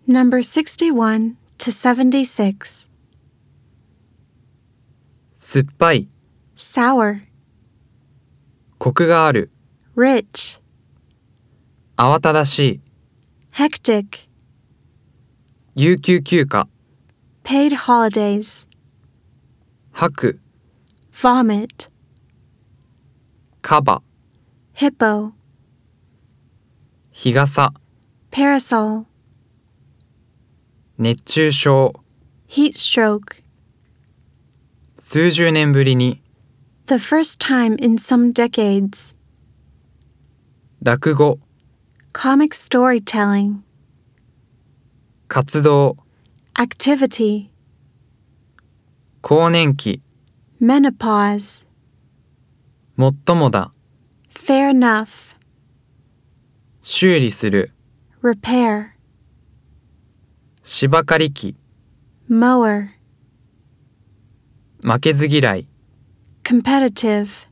Number 61 to 76. 酸っぱい、 Sour, コクがある、 rich, 慌ただしい、 hectic, 有給休暇、 paid holidays, 吐く、 vomit, カバ、 hippo, 日傘、 parasol, 熱中症、 heat stroke. 数十年ぶりに、 The first time in some decades. 落語、 Comic storytelling, 活動、 activity, 更年期、 menopause, もっともだ、 fair enough, 修理する、 repair, 芝刈り機、 mower, 負けず嫌い、 competitive.